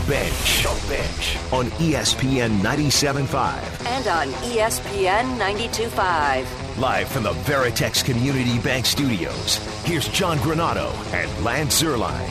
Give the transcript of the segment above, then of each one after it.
Bench. The Bench on ESPN 97.5. And on ESPN 92.5. Live from the Veritex Community Bank Studios, here's John Granato and Lance Zierlein.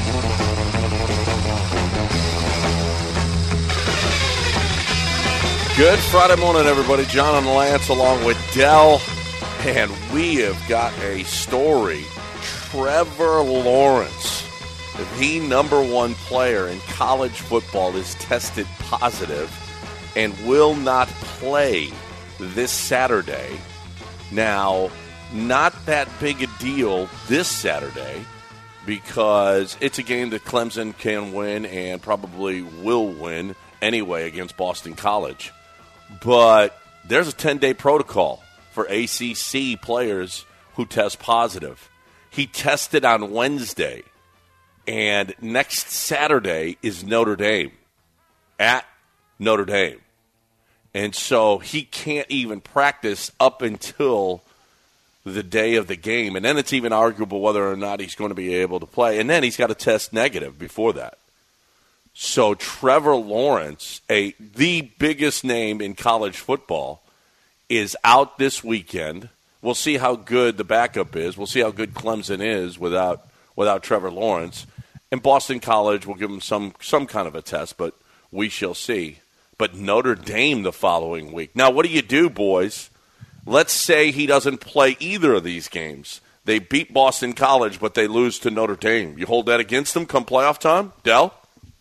Good Friday morning, everybody. John and Lance along with Dell. And we have got a story. Trevor Lawrence, the number one player in college football, is tested positive and will not play this Saturday. Now, not that big a deal this Saturday because it's a game that Clemson can win and probably will win anyway against Boston College. But there's a 10-day protocol for ACC players who test positive. He tested on Wednesday, and next Saturday is Notre Dame, at Notre Dame. And so he can't even practice up until the day of the game. And then it's even arguable whether or not he's going to be able to play. And then he's got to test negative before that. So Trevor Lawrence, the biggest name in college football, is out this weekend. We'll see how good the backup is. We'll see how good Clemson is without Trevor Lawrence. And Boston College will give him some kind of a test, but we shall see. But Notre Dame the following week. Now, what do you do, boys? Let's say he doesn't play either of these games. They beat Boston College, but they lose to Notre Dame. You hold that against them come playoff time? Dell?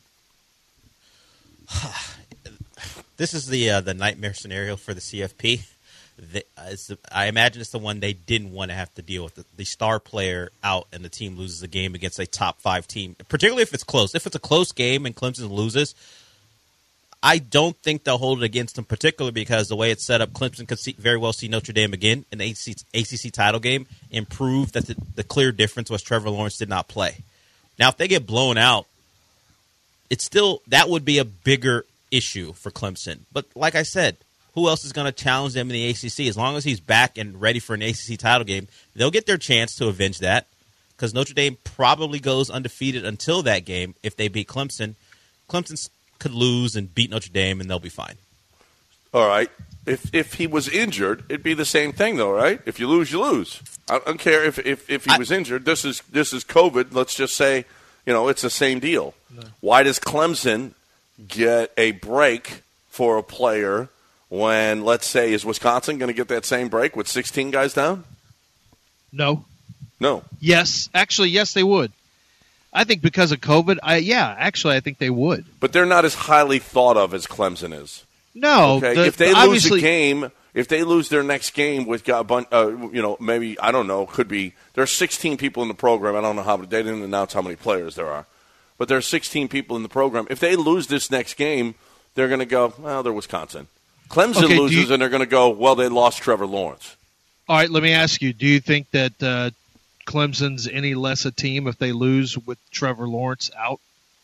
This is the nightmare scenario for the CFP. I imagine it's the one they didn't want to have to deal with. The star player out and the team loses a game against a top 5 team, particularly if it's close. If it's a close game and Clemson loses, I don't think they'll hold it against them, particularly because the way it's set up, Clemson could very well see Notre Dame again in the ACC title game and prove that the clear difference was Trevor Lawrence did not play. Now, if they get blown out, that would be a bigger issue for Clemson. But like I said, who else is going to challenge them in the ACC? As long as he's back and ready for an ACC title game, they'll get their chance to avenge that because Notre Dame probably goes undefeated until that game if they beat Clemson. Clemson could lose and beat Notre Dame, and they'll be fine. All right. If he was injured, it'd be the same thing, though, right? If you lose, you lose. I don't care if he was injured. This is COVID. Let's just say, it's the same deal. No. Why does Clemson get a break for a player when, let's say, is Wisconsin going to get that same break with 16 guys down? No. Yes. Actually, yes, they would. I think because of COVID, I think they would. But they're not as highly thought of as Clemson is. No. Okay? If they lose a game, if they lose their next game with a bunch, maybe, I don't know, could be, there's 16 people in the program. I don't know how, they didn't announce how many players there are. But there are 16 people in the program. If they lose this next game, they're going to go, well, they're Wisconsin. Clemson loses, and they're going to go, well, they lost Trevor Lawrence. All right, let me ask you, do you think that Clemson's any less a team if they lose with Trevor Lawrence out?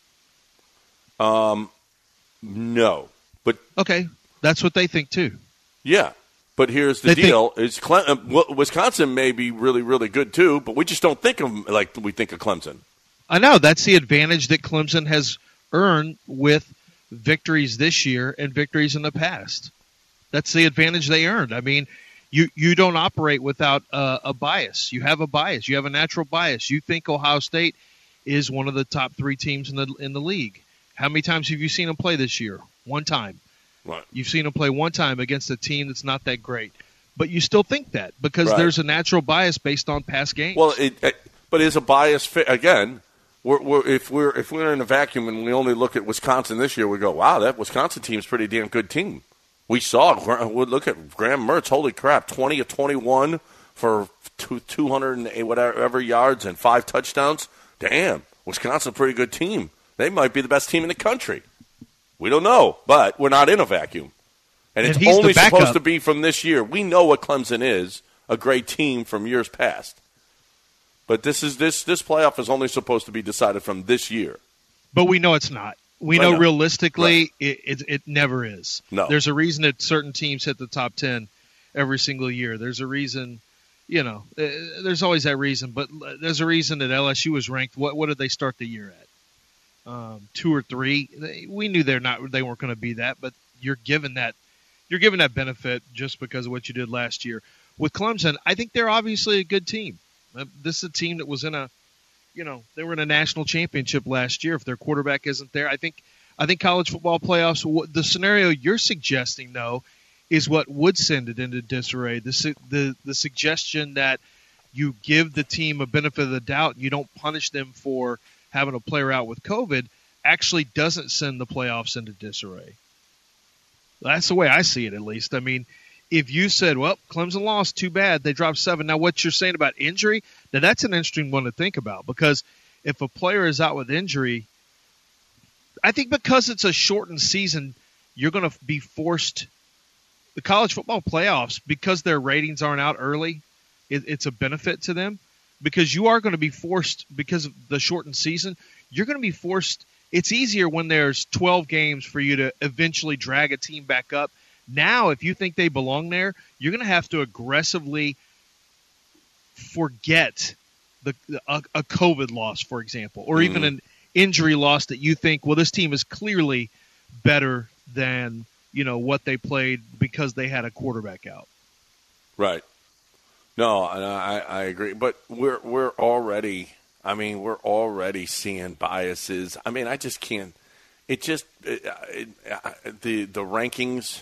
No. But okay, that's what they think too. Yeah, but here's the deal: Wisconsin may be really, really good too, but we just don't think of them like we think of Clemson. I know that's the advantage that Clemson has earned with victories this year and victories in the past. That's the advantage they earned. I mean, you don't operate without a bias. You have a bias. You have a natural bias. You think Ohio State is one of the top 3 teams in the league. How many times have you seen them play this year? One time. Right. You've seen them play one time against a team that's not that great. But you still think that because there's a natural bias based on past games. Well, but is a bias fit again? If we're in a vacuum and we only look at Wisconsin this year, we go, wow, that Wisconsin team's a pretty damn good team. We look at Graham Mertz, holy crap, 20 of 21 for 200 and whatever yards and 5 touchdowns. Damn, Wisconsin's a pretty good team. They might be the best team in the country. We don't know, but we're not in a vacuum. And it's only supposed to be from this year. We know what Clemson is, a great team from years past. But this playoff is only supposed to be decided from this year. But we know it's not. We know realistically it never is. No. There's a reason that certain teams hit the top 10 every single year. There's a reason, there's always that reason. But there's a reason that LSU was ranked. What did they start the year at? 2 or 3. We knew they weren't going to be that, but you're given that benefit just because of what you did last year. With Clemson, I think they're obviously a good team. This is a team that was they were in a national championship last year. If their quarterback isn't there, I think college football playoffs, the scenario you're suggesting, though, is what would send it into disarray. The suggestion that you give the team a benefit of the doubt, you don't punish them for having a player out with COVID, actually doesn't send the playoffs into disarray. That's the way I see it, at least. I mean, if you said, well, Clemson lost, too bad, they dropped 7. Now, what you're saying about injury, now that's an interesting one to think about, because if a player is out with injury, I think because it's a shortened season, you're going to be forced – the college football playoffs, because their ratings aren't out early, it's a benefit to them, because you are going to be forced, because of the shortened season, you're going to be forced – it's easier when there's 12 games for you to eventually drag a team back up. Now, if you think they belong there, you're going to have to aggressively forget a COVID loss, for example, or even an injury loss that you think, well, this team is clearly better than what they played because they had a quarterback out. Right. No, I agree, but we're already seeing biases. I mean, I just can't. The rankings.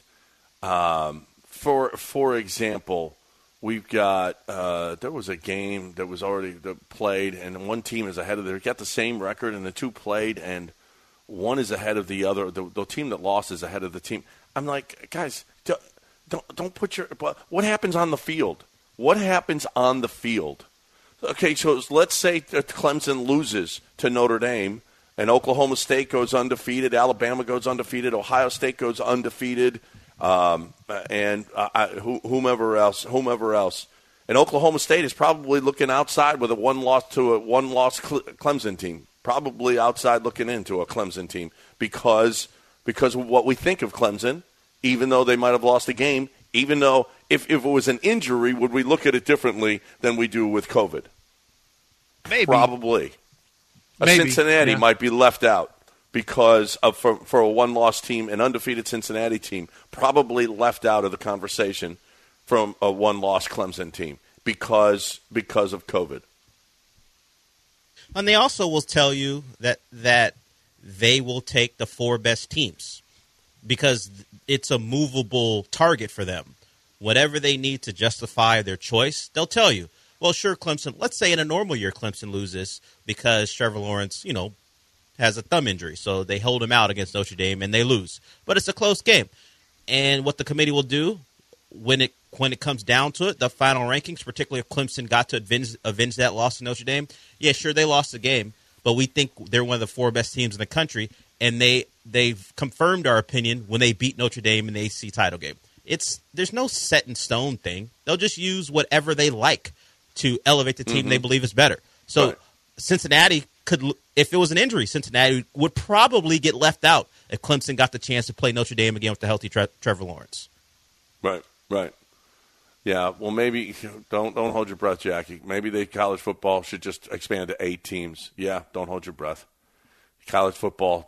For example, we've got there was a game that was already played, and one team is ahead of they got the same record, and the two played, and one is ahead of the other. The team that lost is ahead of the team. I'm like, guys, don't put your. What happens on the field? What happens on the field? Okay, so let's say that Clemson loses to Notre Dame, and Oklahoma State goes undefeated, Alabama goes undefeated, Ohio State goes undefeated. And whomever else, and Oklahoma State is probably looking outside with a one loss Clemson team, probably outside looking into a Clemson team because of what we think of Clemson, even though they might have lost a game, even though if it was an injury, would we look at it differently than we do with COVID? Maybe. Probably. Cincinnati might be left out. Because for a one-loss team, an undefeated Cincinnati team, probably left out of the conversation from a one-loss Clemson team because of COVID. And they also will tell you that they will take the 4 best teams because it's a movable target for them. Whatever they need to justify their choice, they'll tell you. Well, sure, Clemson. Let's say in a normal year, Clemson loses because Trevor Lawrence, has a thumb injury, so they hold him out against Notre Dame and they lose. But it's a close game. And what the committee will do when it comes down to it, the final rankings, particularly if Clemson got to avenge that loss to Notre Dame, yeah, sure, they lost the game, but we think they're one of the 4 best teams in the country, and they've confirmed our opinion when they beat Notre Dame in the ACC title game. There's no set in stone thing. They'll just use whatever they like to elevate the team they believe is better. So right. Cincinnati could, if it was an injury, Cincinnati would probably get left out if Clemson got the chance to play Notre Dame again with the healthy Trevor Lawrence. Right. Yeah, well, maybe don't hold your breath, Jackie. Maybe the college football should just expand to 8 teams. Yeah, don't hold your breath. College football,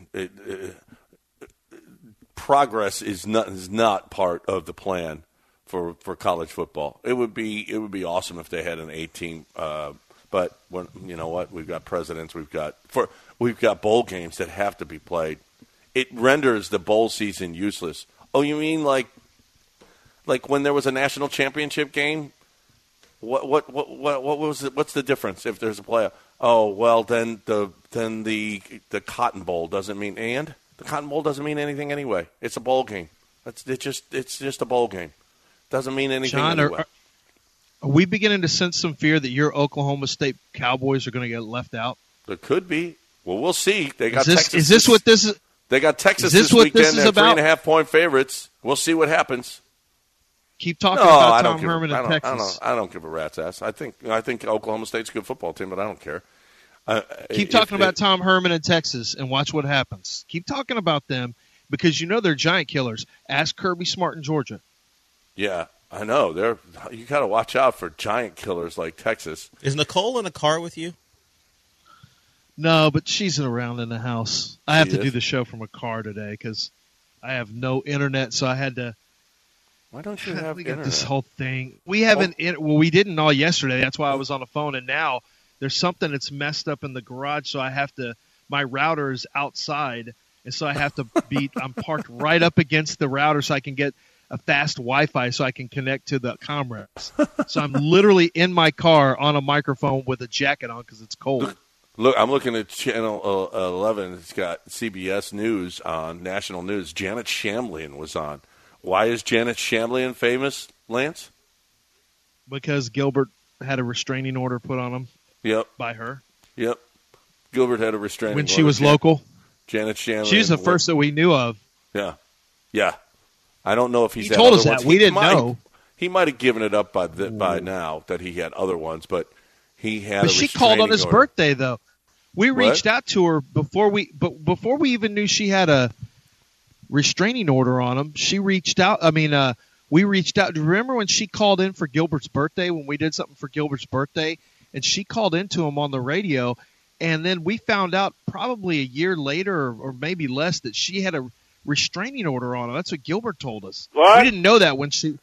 progress is not part of the plan for college football. It would be awesome if they had an 8-team. But you know what? We've got presidents. We've got bowl games that have to be played. It renders the bowl season useless. Oh, you mean like when there was a national championship game? What was it? What's the difference if there's a playoff? Oh, well then the Cotton Bowl doesn't mean the Cotton Bowl doesn't mean anything anyway. It's a bowl game. It's just a bowl game. Doesn't mean anything anyway. Are we beginning to sense some fear that your Oklahoma State Cowboys are going to get left out? There could be. Well, we'll see. They got Texas. Is this what this is? They got Texas this weekend at 3.5-point favorites. We'll see what happens. Keep talking about Tom Herman and Texas. I don't give a rat's ass. I think Oklahoma State's a good football team, but I don't care. Keep talking about Tom Herman and Texas and watch what happens. Keep talking about them because they're giant killers. Ask Kirby Smart in Georgia. Yeah. I know. You got to watch out for giant killers like Texas. Is Nicole in a car with you? No, but she's around in the house. I have She to do is? the show from a car today because I have no internet, so I had to. Why don't you have We got internet? this whole thing. We haven't. Well, we didn't all yesterday. That's why I was on the phone, and now there's something that's messed up in the garage, so I have to. My router is outside, and so I have to be. I'm parked right up against the router, so I can get a fast Wi-Fi, so I can connect to the Comrex. So I'm literally in my car on a microphone with a jacket on because it's cold. Look, I'm looking at Channel 11. It's got CBS News on, national news. Janet Shamlian was on. Why is Janet Shamlian famous, Lance? Because Gilbert had a restraining order put on him Yep, by her yep. Gilbert had a restraining when order. she was local. Janet Shamlian. She was the first that we knew of. Yeah, yeah. I don't know if he's He had told other us that. ones. We He didn't might- know. He might have given it up by now that he had other ones, but he had. But a she called on restraining his order. birthday, though. We What? reached out to her before we even knew she had a restraining order on him. She reached out. I mean, we reached out. Do you remember when she called in for Gilbert's birthday, when we did something for Gilbert's birthday? And she called into him on the radio. And then we found out probably a year later or maybe less that she had a restraining order on him. That's what Gilbert told us. What? We didn't know that when she.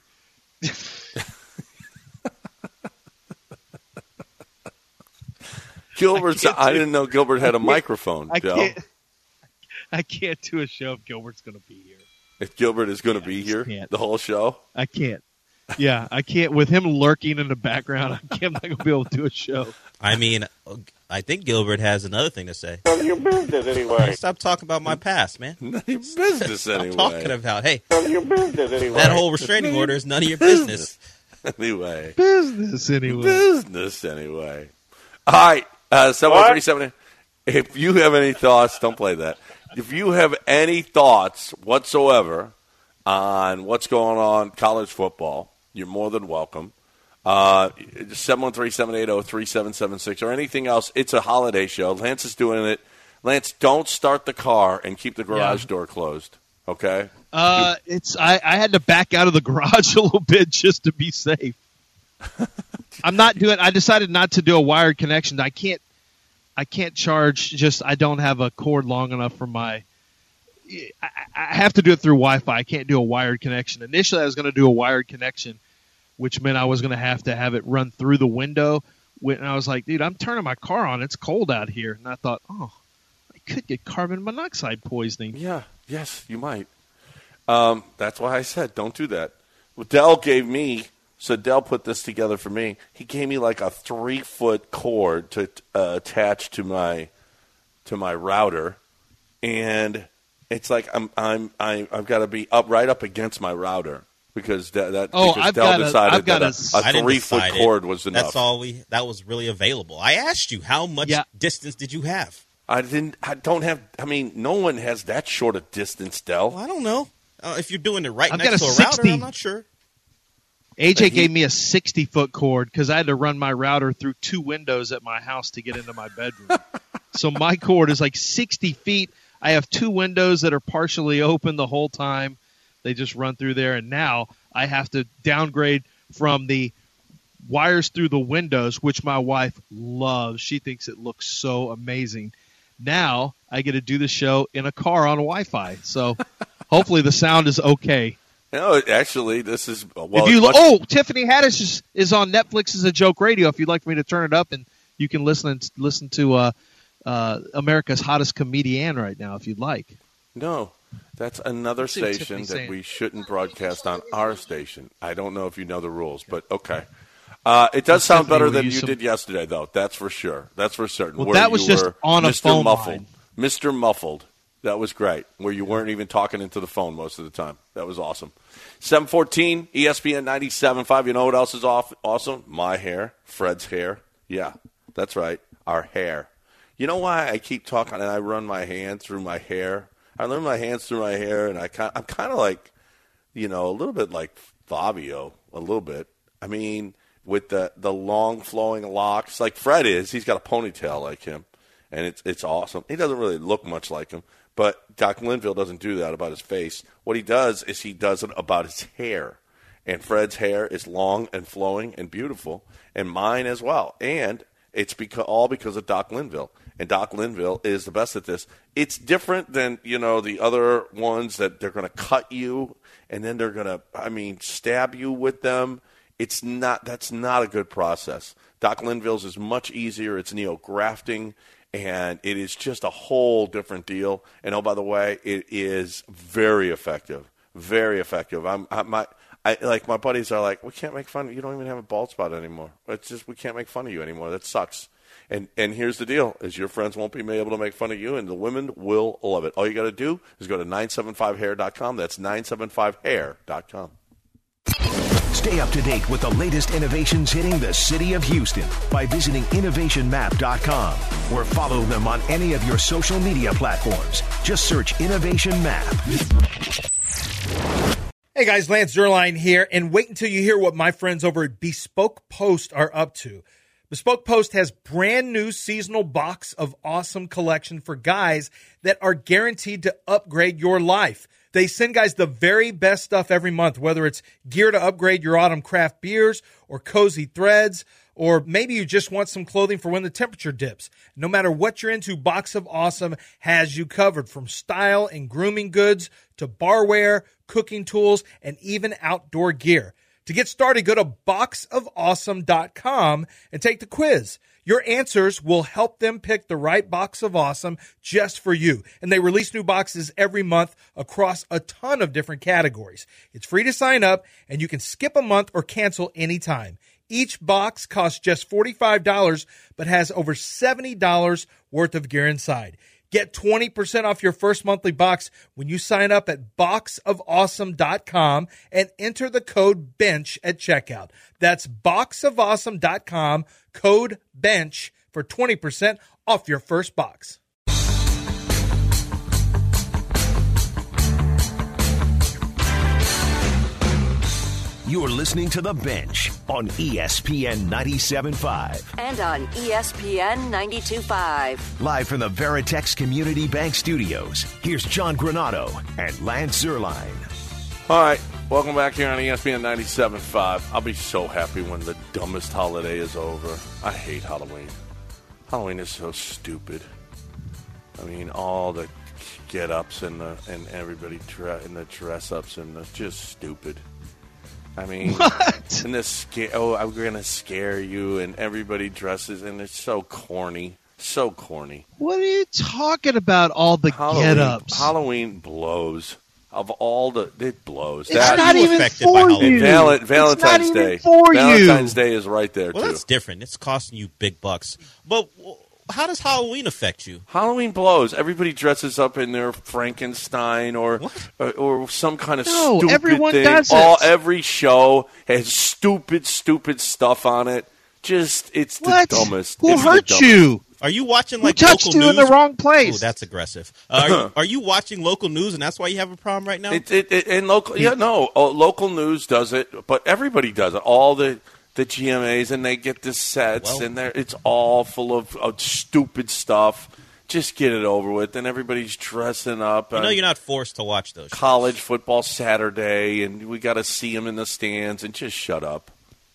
Gilbert's. I didn't know Gilbert had a microphone. I Del. can't. I can't do a show if Gilbert's going to be here. If Gilbert is going to be here can't. the whole show, I can't. Yeah, I can't. With him lurking in the background, I'm not going to be able to do a show. I mean, I think Gilbert has another thing to say. None of your business anyway. Stop talking about my past, man. none of your business I'm anyway. talking about, hey, None of your business anyway. that whole restraining order is none of your business. Anyway, Business anyway. business anyway. All right, 713-7. If you have any thoughts, don't play that. If you have any thoughts whatsoever on what's going on college football, you're more than welcome. 713-780-3776 or anything else. It's a holiday show. Lance is doing it. Lance, don't start the car and keep the garage door closed. Okay? I had to back out of the garage a little bit just to be safe. I decided not to do a wired connection. I can't charge. I don't have a cord long enough for my. I have to do it through Wi-Fi. I can't do a wired connection. Initially, I was going to do a wired connection, which meant I was going to have it run through the window. And I was like, dude, I'm turning my car on. It's cold out here. And I thought, I could get carbon monoxide poisoning. Yeah. Yes, you might. That's why I said don't do that. Well, Dell put this together for me. He gave me like a 3-foot cord to attach to my router, and it's like I've got to be right up against my router because Dell decided that a I didn't 3-foot decide it. cord was enough. That's that was really available. I asked you how much distance did you have? I don't have. I mean, no one has that short a distance, Dell. Well, I don't know. If you're doing it right I've next got to a a router, 60. I'm not sure. AJ gave me a 60-foot cord because I had to run my router through 2 windows at my house to get into my bedroom. So my cord is like 60 feet. I have 2 windows that are partially open the whole time. They just run through there. And now I have to downgrade from the wires through the windows, which my wife loves. She thinks it looks so amazing. Now I get to do the show in a car on Wi-Fi. So hopefully the sound is okay. No, actually, this is Tiffany Haddish is on Netflix as a joke radio. If you'd like for me to turn it up, and you can listen to America's Hottest Comedian right now, if you'd like. No, that's another see what station Tiffany's that saying. we shouldn't broadcast on our station. I don't know if you know the rules, but okay. It does sound Tiffany, better will than you you some- did yesterday, though. That's for sure. That's for certain. Well, Where that was you just were on a Mr. phone Muffled. line. Mr. Muffled. That was great, where you weren't even talking into the phone most of the time. That was awesome. 714, ESPN 97.5. You know what else is awesome? My hair, Fred's hair. Yeah, that's right, our hair. You know why I keep talking and I run my hand through my hair? I run my hands through my hair, and I'm kind of like, a little bit like Fabio, a little bit. I mean, with the long flowing locks, like Fred is. He's got a ponytail like him, and it's awesome. He doesn't really look much like him. But Doc Linville doesn't do that about his face. What he does is he does it about his hair. And Fred's hair is long and flowing and beautiful, and mine as well. And It's all because of Doc Linville. And Doc Linville is the best at this. It's different than, the other ones that they're going to cut you and then they're going to, stab you with them. That's not a good process. Doc Linville's is much easier. It's neografting, and it is just a whole different deal. And, oh, by the way, it is very effective. Very effective. My buddies are like, we can't make fun of you. You don't even have a bald spot anymore. It's just we can't make fun of you anymore. That sucks. And here's the deal, is your friends won't be able to make fun of you, and the women will love it. All you got to do is go to 975hair.com. That's 975hair.com. Stay up to date with the latest innovations hitting the city of Houston by visiting innovationmap.com or follow them on any of your social media platforms. Just search Innovation Map. Hey guys, Lance Zierlein here, and wait until you hear what my friends over at Bespoke Post are up to. Bespoke Post has brand new seasonal box of awesome collection for guys that are guaranteed to upgrade your life. They send guys the very best stuff every month, whether it's gear to upgrade your autumn craft beers or cozy threads, or maybe you just want some clothing for when the temperature dips. No matter what you're into, Box of Awesome has you covered, from style and grooming goods to barware, cooking tools, and even outdoor gear. To get started, go to boxofawesome.com and take the quiz. Your answers will help them pick the right box of awesome just for you. And they release new boxes every month across a ton of different categories. It's free to sign up, and you can skip a month or cancel anytime. Each box costs just $45, but has over $70 worth of gear inside. Get 20% off your first monthly box when you sign up at boxofawesome.com and enter the code BENCH at checkout. That's boxofawesome.com, code BENCH for 20% off your first box. You're listening to The Bench on ESPN 97.5. And on ESPN 92.5. Live from the Veritex Community Bank Studios, here's John Granado and Lance Zierlein. All right, welcome back here on ESPN 97.5. I'll be so happy when the dumbest holiday is over. I hate Halloween. Halloween is so stupid. I mean, all the get-ups and everybody in the dress-ups and it's just stupid. I mean, what? And I'm going to scare you, and everybody dresses, and it's so corny. So corny. What are you talking about, all the get-ups? Halloween blows. It blows. It's not even for you. Valentine's Day. Valentine's Day is right there, well, too. That's different. It's costing you big bucks. But how does Halloween affect you? Halloween blows. Everybody dresses up in their Frankenstein or some kind of stupid everyone thing. Does it. Every show has stupid stuff on it. It's the dumbest. Who hurt you? Are you watching Who local news? touched you in the wrong place? Ooh, that's aggressive. Are you watching local news, and that's why you have a problem right now? Local news does it, but everybody does it. All the GMAs, and they get the sets, and it's all full of stupid stuff. Just get it over with, and everybody's dressing up. You're not forced to watch those shows. College football Saturday, and we got to see them in the stands, and just shut up.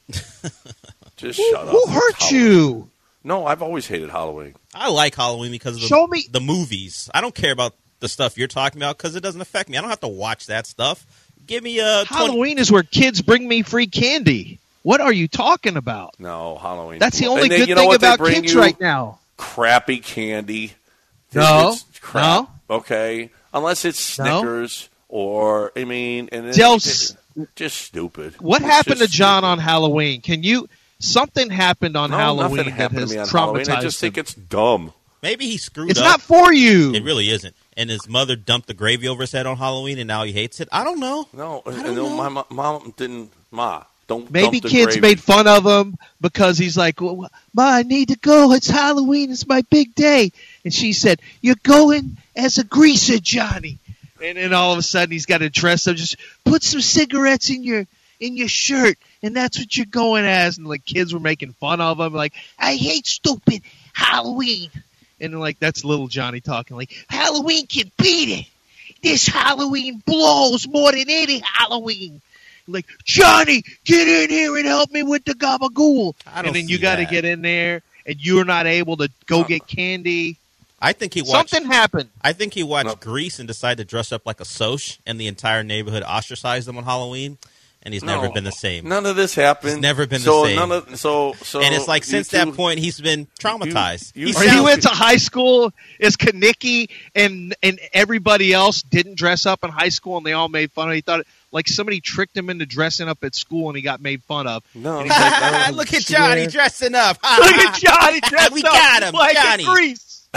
Shut up. Who hurt you? No, I've always hated Halloween. I like Halloween because of the movies. I don't care about the stuff you're talking about because it doesn't affect me. I don't have to watch that stuff. Give me Halloween is where kids bring me free candy. What are you talking about? No, Halloween. That's the only good thing about kids right now. Crappy candy. No. Okay. Unless it's Snickers or, just stupid. What happened to John on Halloween? Something happened on Halloween that has traumatized him. I just think it's dumb. Maybe he screwed up. It's not for you. It really isn't. And his mother dumped the gravy over his head on Halloween, and now he hates it. I don't know. No, my mom didn't. Maybe kids made fun of him because he's like, well, Ma, I need to go. It's Halloween. It's my big day. And she said, you're going as a greaser, Johnny. And then all of a sudden he's got to dress up. Just put some cigarettes in your shirt, and that's what you're going as. And like kids were making fun of him, like, I hate stupid Halloween. And like that's little Johnny talking, like, Halloween can beat it. This Halloween blows more than any Halloween. Like, Johnny, get in here and help me with the gabagool. And then you got to get in there and you're not able to go get candy. I think he watched Something happened. I think he watched Grease and decided to dress up like a Soch, and the entire neighborhood ostracized him on Halloween. And he's never been the same. None of this happened. He's never been the same. And it's like since that point, he's been traumatized. He went to high school as Kanicki, and everybody else didn't dress up in high school, and they all made fun of him. He thought like somebody tricked him into dressing up at school, and he got made fun of. No. Look at Johnny dressing up. Look at Johnny dressing up. We got him, like Johnny. Grease.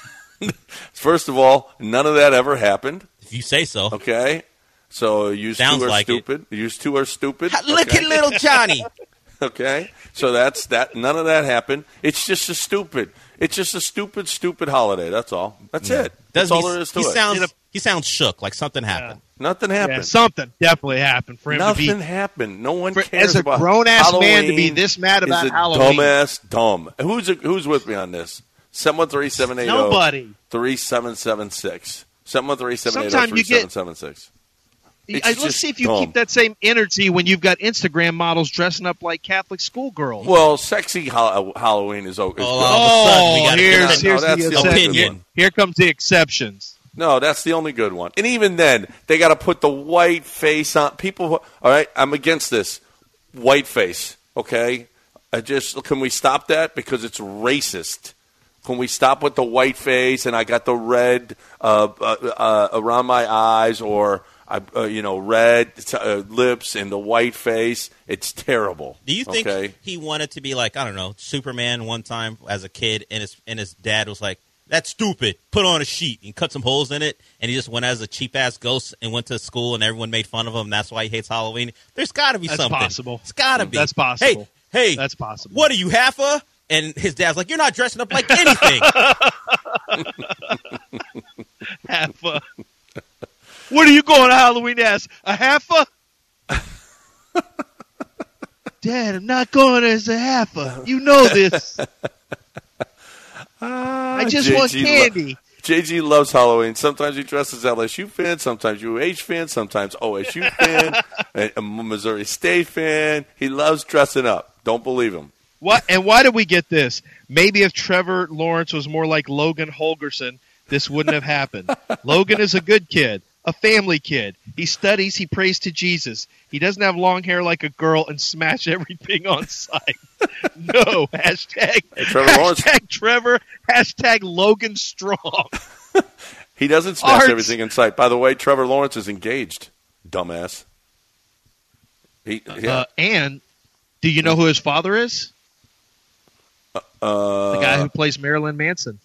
First of all, none of that ever happened. If you say so. Okay. So you two are like stupid. You two are stupid. Look at little Johnny. Okay. So that's that. None of that happened. It's just a stupid holiday. That's all. That's it. That's all there is to it. He sounds shook, like something happened. Nothing happened. Yeah, something definitely happened for him. Nothing happened. No one cares as a about grown-ass Halloween. man to be this mad about is a Halloween. Dumbass dumb. Who's with me on this? 713-780. Nobody. 3776. 713-780. Sometimes you get 3776. Let's see if you keep that same energy when you've got Instagram models dressing up like Catholic schoolgirls. Well, sexy Halloween is good. Here's the opinion. Here comes the exceptions. No, that's the only good one. And even then, they got to put the white face on. People, all right, I'm against this. White face, okay? Can we stop that? Because it's racist. Can we stop with the white face and I got the red around my eyes or red lips and the white face? It's terrible. Do you think he wanted to be like, I don't know, Superman one time as a kid, and his dad was like, "That's stupid. Put on a sheet and cut some holes in it," and he just went as a cheap ass ghost and went to school, and everyone made fun of him. And that's why he hates Halloween. There's got to be something. That's possible. It's got to be. That's possible. Hey, that's possible. What are you, half-a? And his dad's like, "You're not dressing up like anything." Half-a. What are you going to Halloween as? A half-a? Dad, I'm not going as a half-a. You know this. I just want candy. JG loves Halloween. Sometimes he dresses as LSU fan, sometimes UH fan, sometimes OSU fan, a Missouri State fan. He loves dressing up. Don't believe him. What? And why did we get this? Maybe if Trevor Lawrence was more like Logan Holgerson, this wouldn't have happened. Logan is a good kid, a family kid. He studies, he prays to Jesus. He doesn't have long hair like a girl and smash everything on sight. No. Hashtag Trevor, hashtag Logan Strong. He doesn't smash everything in sight. By the way, Trevor Lawrence is engaged, dumbass. And do you know who his father is? The guy who plays Marilyn Manson.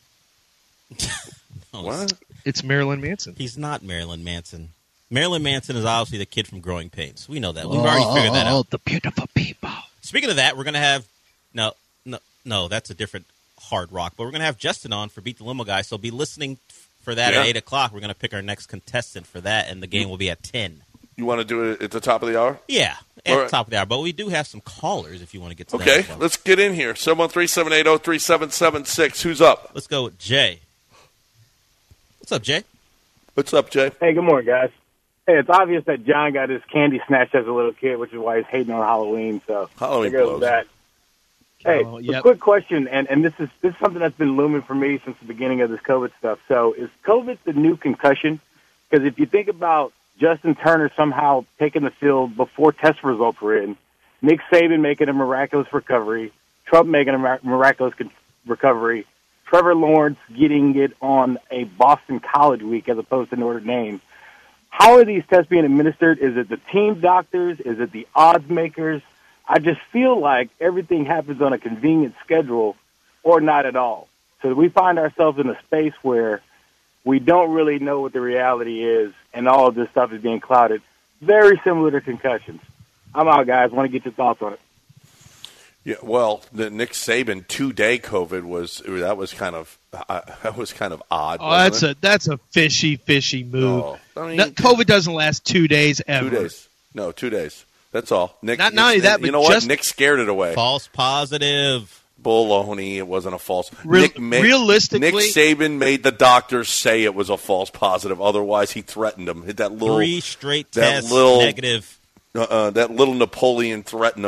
What? It's Marilyn Manson. He's not Marilyn Manson. Marilyn Manson is obviously the kid from Growing Pains. We know that. We've already figured that out. The beautiful people. Speaking of that, we're going to have no, that's a different hard rock. But we're going to have Justin on for Beat the Limo Guy. So be listening for that at 8 o'clock. We're going to pick our next contestant for that, and the game will be at 10. You want to do it at the top of the hour? Yeah, at the top of the hour. But we do have some callers if you want to get to that. Okay, let's get in here. 713-780-3776. Who's up? Let's go with Jay. What's up, Jay? What's up, Jay? Hey, good morning, guys. Hey, it's obvious that John got his candy snatched as a little kid, which is why he's hating on Halloween. So Halloween blows. That. Hey, a quick question, and this is something that's been looming for me since the beginning of this COVID stuff. So is COVID the new concussion? Because if you think about Justin Turner somehow taking the field before test results were in, Nick Saban making a miraculous recovery, Trump making a miraculous recovery, Trevor Lawrence getting it on a Boston College week as opposed to Notre Dame. How are these tests being administered? Is it the team doctors? Is it the odds makers? I just feel like everything happens on a convenient schedule or not at all. So we find ourselves in a space where we don't really know what the reality is, and all of this stuff is being clouded. Very similar to concussions. I'm out, guys. Want to get your thoughts on it. Yeah, well, the Nick Saban 2-day COVID was kind of odd. Oh, that's a fishy move. No, COVID doesn't last 2 days ever. 2 days. No, 2 days. That's all. Nick, not only that, but you know what? Nick scared it away. False positive. Baloney. It wasn't a false. Realistically, Nick Saban made the doctors say it was a false positive. Otherwise, he threatened them. That little 3 straight tests negative. That little Napoleon threatened him.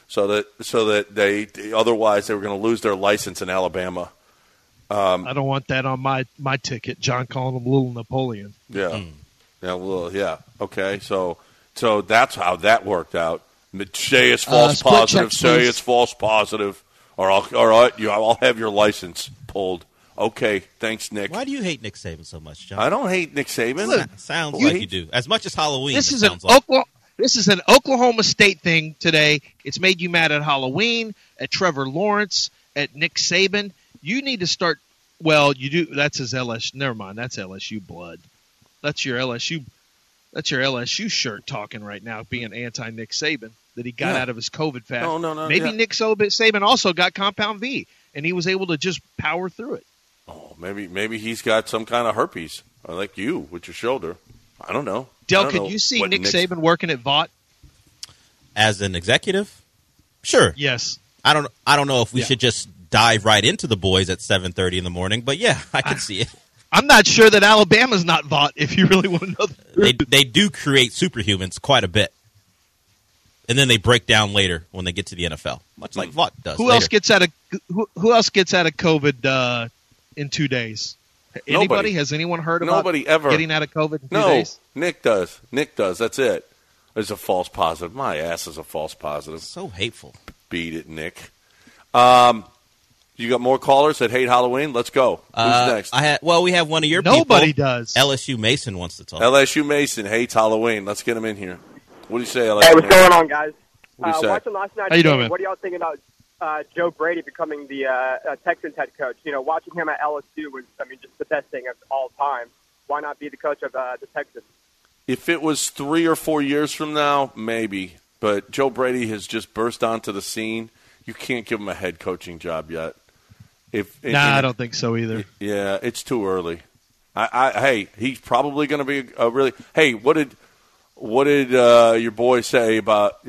so that they otherwise they were going to lose their license in Alabama. I don't want that on my ticket. John calling him Little Napoleon. Yeah, Okay, so that's how that worked out. Say it's false positive. Say it's false positive, or I'll have your license pulled. Okay, thanks, Nick. Why do you hate Nick Saban so much, John? I don't hate Nick Saban. Sounds like you do. As much as Halloween. This is an Oklahoma State thing today. It's made you mad at Halloween, at Trevor Lawrence, at Nick Saban. You need to start. Well, you do. That's his LSU. Never mind. That's LSU blood. That's your LSU. That's your LSU shirt talking right now, being anti-Nick Saban that he got out of his COVID fast. No. Maybe Nick Saban also got Compound V, and he was able to just power through it. Oh, maybe he's got some kind of herpes, like you with your shoulder. I don't know. Del, could you see Nick Saban working at Vaught as an executive? Sure. Yes. I don't know if we should just dive right into the boys at 7:30 in the morning, but yeah, I can see it. I'm not sure that Alabama's not Vaught, if you really want to know the truth. They do create superhumans quite a bit. And then they break down later when they get to the NFL, much like Vaught does. Who else gets out of COVID in 2 days? Anybody? Nobody. Has anyone heard about Nobody ever getting out of COVID in 2 days? Nick does. That's it. It's a false positive. My ass is a false positive. So hateful. Beat it, Nick. You got more callers that hate Halloween? Let's go. Who's next? We have one of your people. Nobody does. LSU Mason wants to talk. LSU Mason hates Halloween. Let's get him in here. What do you say, LSU Hey, what's going on, guys? What do you say? Watching last night's How you doing, game, man? what do y'all think about Joe Brady becoming the Texans head coach? You know, watching him at LSU was, just the best thing of all time. Why not be the coach of the Texans? If it was 3 or 4 years from now, maybe. But Joe Brady has just burst onto the scene. You can't give him a head coaching job yet. I don't think so either. Yeah, it's too early. Hey, he's probably going to be a really. Hey, what did your boy say about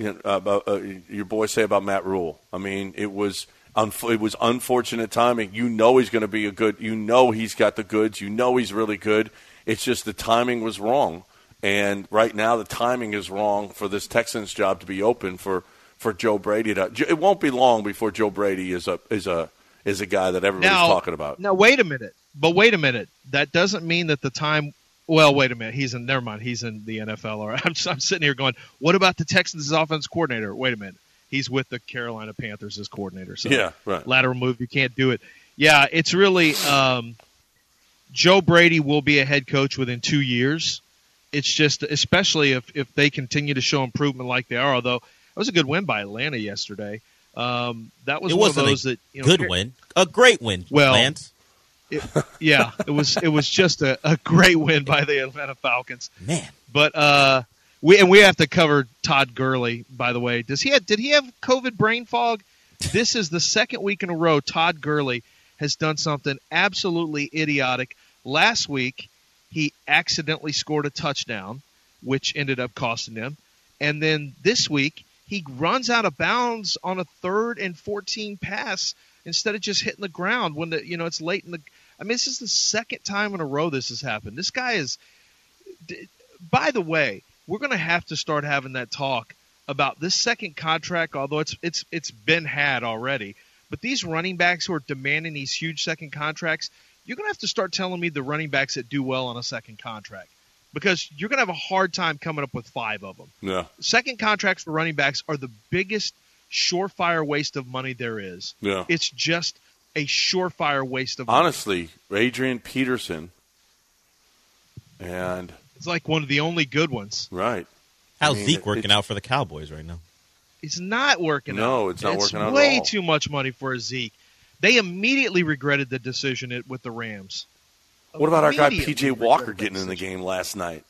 Matt Rule? I mean, it was unfortunate timing. You know he's going to be a good. You know he's got the goods. You know he's really good. It's just the timing was wrong, and right now the timing is wrong for this Texans job to be open for Joe Brady. It won't be long before Joe Brady is a guy that everybody's talking about. Now, wait a minute. That doesn't mean that the time – well, wait a minute. Never mind. He's in the NFL. Or I'm sitting here going, what about the Texans' offense coordinator? Wait a minute. He's with the Carolina Panthers as coordinator. So yeah, right. Lateral move, you can't do it. Yeah, it's really Joe Brady will be a head coach within 2 years. It's just – especially if they continue to show improvement like they are, although it was a good win by Atlanta yesterday. That was one of those that good win, a great win. Well, Lance. It was just a great win by the Atlanta Falcons. Man, but we have to cover Todd Gurley. By the way, did he have COVID brain fog? This is the second week in a row Todd Gurley has done something absolutely idiotic. Last week he accidentally scored a touchdown, which ended up costing him, and then this week he runs out of bounds on a 3rd and 14 pass instead of just hitting the ground when it's late in the. I mean, this is the second time in a row this has happened. This guy is. By the way, we're going to have to start having that talk about this second contract, although it's been had already. But these running backs who are demanding these huge second contracts, you're going to have to start telling me the running backs that do well on a second contract. Because you're going to have a hard time coming up with 5 of them. Yeah. Second contracts for running backs are the biggest surefire waste of money there is. Yeah. It's just a surefire waste of money. Honestly, Adrian Peterson. And it's like one of the only good ones. Right. How's Zeke working out for the Cowboys right now? It's not working out. No, it's not working out at all. It's way too much money for a Zeke. They immediately regretted the decision with the Rams. What about our guy P.J. Walker getting in the game last night?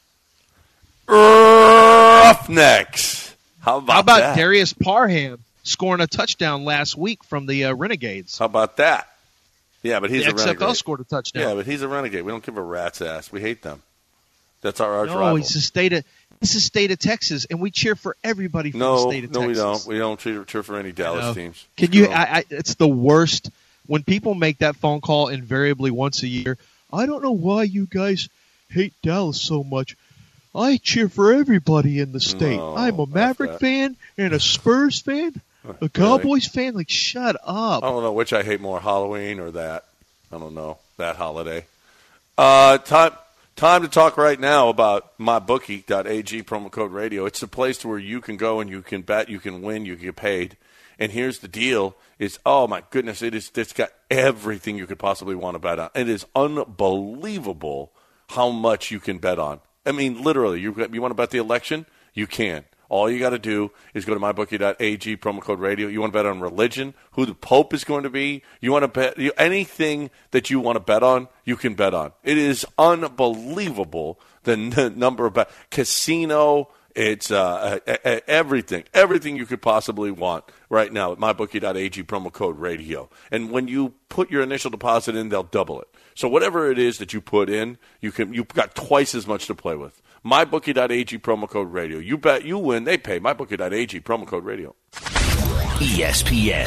Roughnecks. How about that? Darius Parham scoring a touchdown last week from the Renegades? How about that? Yeah, but he's a renegade. renegade. XFL scored a touchdown. Yeah, but he's a renegade. We don't give a rat's ass. We hate them. That's our arch rival. No, it's the state of Texas, and we cheer for everybody from the state of Texas. No, we don't. We don't cheer for any Dallas teams. Can you? It's the worst when people make that phone call invariably once a year. I don't know why you guys hate Dallas so much. I cheer for everybody in the state. No, I'm a Maverick fan and a Spurs fan. A Cowboys fan? Like, shut up. I don't know which I hate more, Halloween or that. I don't know, that holiday. Time to talk right now about mybookie.ag, promo code radio. It's the place where you can go and you can bet, you can win, you can get paid. And here's the deal: oh my goodness, it's got everything you could possibly want to bet on. It is unbelievable how much you can bet on. I mean, literally, you want to bet the election? You can. All you got to do is go to mybookie.ag, promo code radio. You want to bet on religion, who the Pope is going to be. You want to bet anything that you want to bet on, you can bet on. It is unbelievable the number of casino. It's everything you could possibly want right now at mybookie.ag, promo code radio. And when you put your initial deposit in, they'll double it. So whatever it is that you put in, you've got twice as much to play with. MyBookie.ag, promo code radio. You bet, you win, they pay. MyBookie.ag, promo code radio. ESPN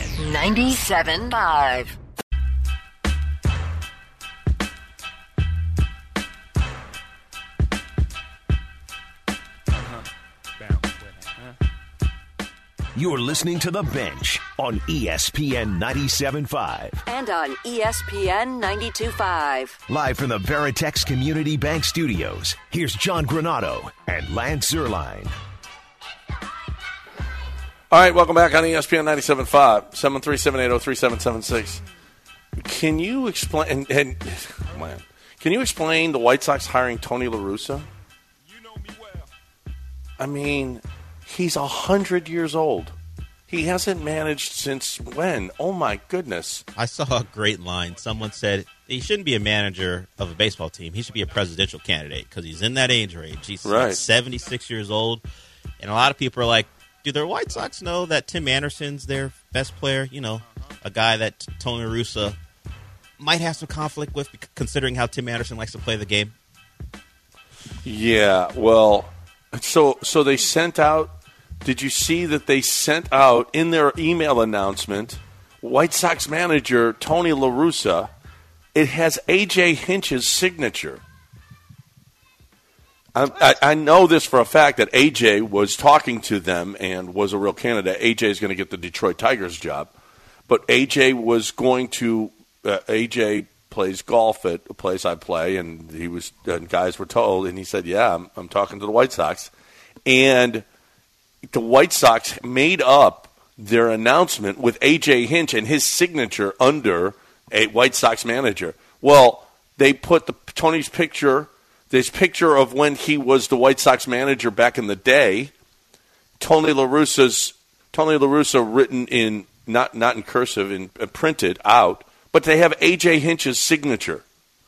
97.5. You're listening to The Bench on ESPN 97.5. And on ESPN 92.5. Live from the Veritex Community Bank Studios, here's John Granado and Lance Zierlein. All right, welcome back on ESPN 97.5, 737-803-776. Can you explain, can you explain the White Sox hiring Tony La Russa? You know me well. I mean, he's 100 years old. He hasn't managed since when? Oh, my goodness. I saw a great line. Someone said he shouldn't be a manager of a baseball team. He should be a presidential candidate because he's in that age range. He's like 76 years old. And a lot of people are like, do the White Sox know that Tim Anderson's their best player? You know, a guy that Tony La Russa might have some conflict with considering how Tim Anderson likes to play the game. Yeah, well, so they sent out. Did you see that they sent out in their email announcement, White Sox manager Tony La Russa, it has A.J. Hinch's signature. I know this for a fact that A.J. was talking to them and was a real candidate. A.J. is going to get the Detroit Tigers job. But A.J. was going to A.J. plays golf at a place I play, and guys were told, and he said, yeah, I'm talking to the White Sox. And the White Sox made up their announcement with A.J. Hinch and his signature under a White Sox manager. Well, they put Tony's picture, this picture of when he was the White Sox manager back in the day, Tony La Russa written in, not in cursive, and printed out, but they have A.J. Hinch's signature.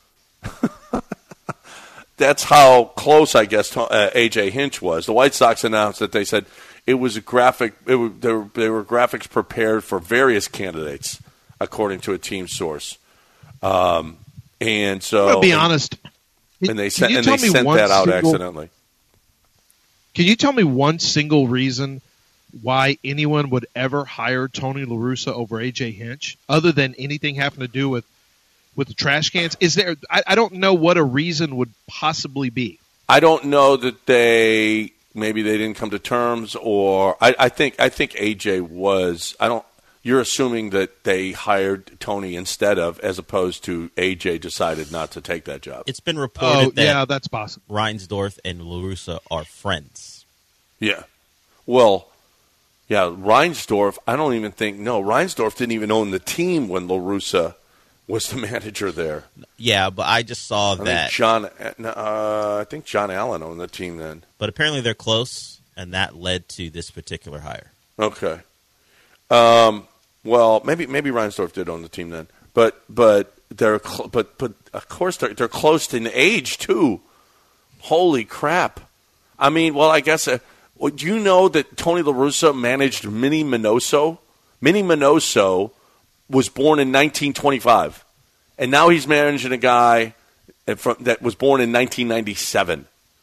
That's how close, I guess, A.J. Hinch was. The White Sox announced that they said it was a graphic. They were graphics prepared for various candidates, according to a team source. And so, I'll be honest. And they sent that out accidentally. Can you tell me one single reason why anyone would ever hire Tony La Russa over A.J. Hinch, other than anything having to do with the trash cans? Is there? I don't know what a reason would possibly be. I don't know that maybe they didn't come to terms, or I think AJ was. You're assuming that they hired Tony instead of, as opposed to AJ decided not to take that job. It's been reported that that's possible. Reinsdorf and La Russa are friends. Yeah. Well, yeah, Reinsdorf. Reinsdorf didn't even own the team when La Russa was the manager there. Yeah, but I just saw that. I think John Allen owned the team then. But apparently they're close, and that led to this particular hire. Okay. Well, maybe Reinsdorf did own the team then, but they're of course they're close in age too. Holy crap! I mean, well, I guess. Do you know that Tony La Russa managed Minnie Minoso? Minnie Minoso was born in 1925, and now he's managing a guy that was born in 1997.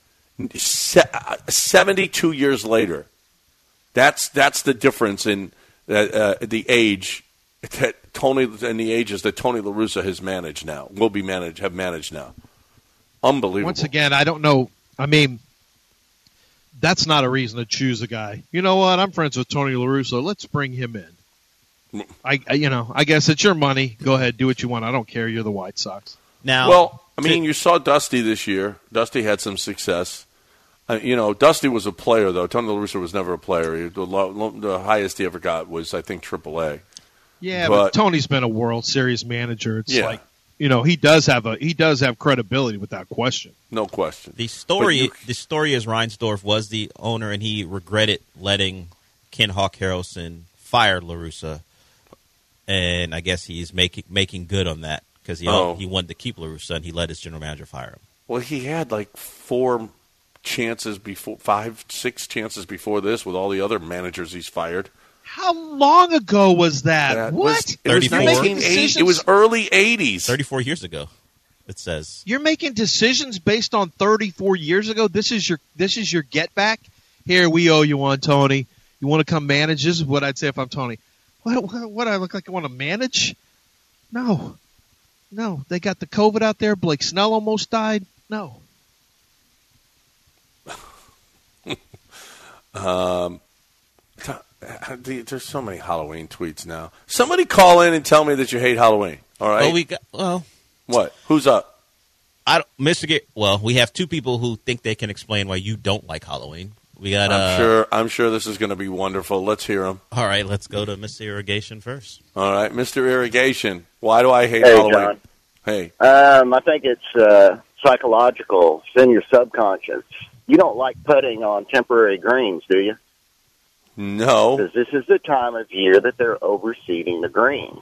72 years later. That's the difference in the age that Tony and the ages that Tony La Russa has managed now. Have managed now. Unbelievable. Once again, I don't know. I mean, that's not a reason to choose a guy. You know what? I'm friends with Tony La Russa. Let's bring him in. I guess it's your money. Go ahead, do what you want. I don't care. You're the White Sox. Now, well, I mean, you saw Dusty this year. Dusty had some success. Dusty was a player, though. Tony La Russa was never a player. The highest he ever got was, I think, AAA. Yeah, but Tony's been a World Series manager. It's like, he does have credibility without question. No question. The story is Reinsdorf was the owner, and he regretted letting Ken Hawk Harrelson fire La Russa, and I guess he's making good on that because he wanted to keep La Russa, and he let his general manager fire him. Well, he had like 5, 6 chances before this with all the other managers he's fired. How long ago was that? What? 34. It was early 80s. 34 years ago, it says. You're making decisions based on 34 years ago? This is your get back? Here, we owe you one, Tony. You want to come manage? This is what I'd say if I'm Tony. What I look like I want to manage? No. They got the COVID out there. Blake Snell almost died. No. There's so many Halloween tweets now. Somebody call in and tell me that you hate Halloween. All right. What? Who's up? We have 2 people who think they can explain why you don't like Halloween. We got. I'm sure this is going to be wonderful. Let's hear them. All right, let's go to Mr. Irrigation first. All right, Mr. Irrigation. Why do I hate Halloween? John. Hey. I think it's psychological. It's in your subconscious. You don't like putting on temporary greens, do you? No. Because this is the time of year that they're overseeding the greens.